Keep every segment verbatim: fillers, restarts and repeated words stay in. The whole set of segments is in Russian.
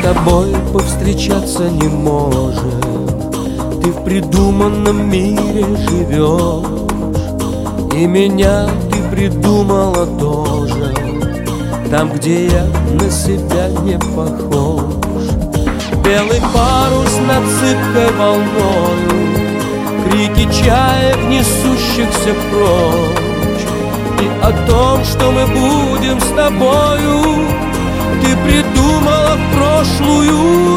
тобой повстречаться не можем. Ты в придуманном мире живешь, и меня ты придумала тоже, там, где я на себя не похож. Белый парус над зыбкой волною, крики чаек, несущихся прочь, и о том, что мы будем с тобою, ты придумала в прошлую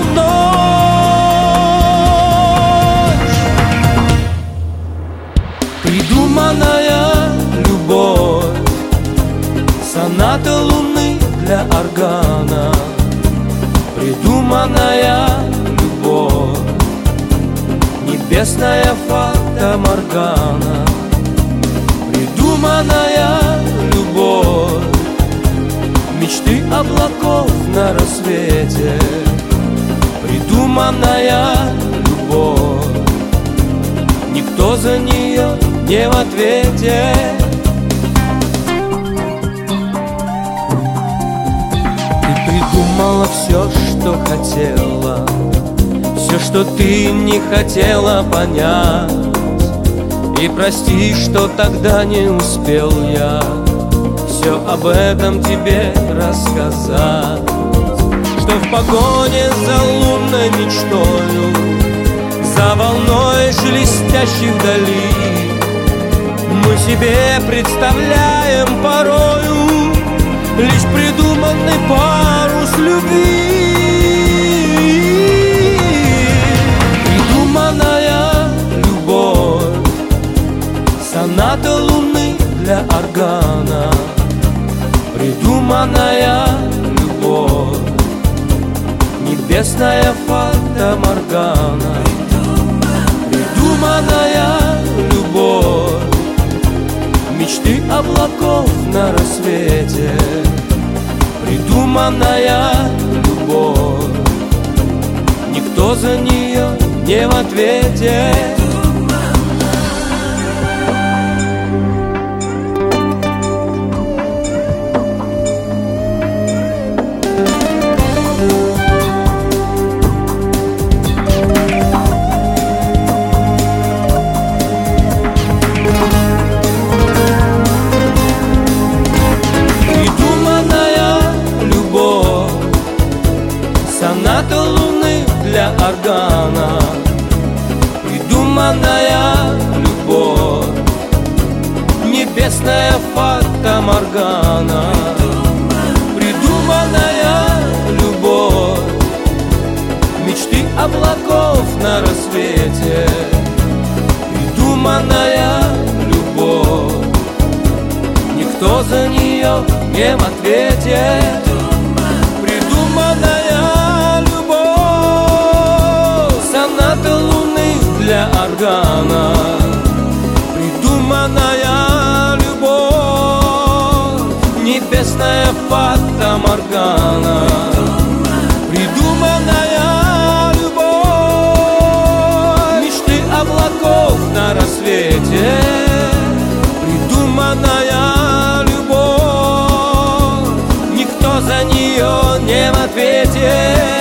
ночь. Придуманная любовь, соната луны для органа. Придуманная любовь, небесная фата-моргана. Придуманная любовь, мечты облаков на рассвете. Придуманная любовь, никто за нее не в ответе. Ты придумала все, что хотела, все, что ты не хотела понять. И прости, что тогда не успел я все об этом тебе рассказать. Что в погоне за лунной мечтою, за волной шелестящей вдали, мы себе представляем порою лишь придуманный парус любви. Придуманная любовь, соната луны для органа. Придуманная любовь, небесная фата-моргана. Придуманная любовь, мечты облаков на рассвете. Придуманная любовь, никто за нее не в ответе. Соната луны для органа. Придуманная любовь, небесная фата-моргана. Придуманная любовь, мечты облаков на рассвете. Придуманная любовь, никто за нее не в ответе. Придуманная соната луны для органа. Придуманная любовь, небесная фата-моргана. Придуманная любовь, мечты облаков на рассвете. Придуманная любовь, никто за нее не в ответе.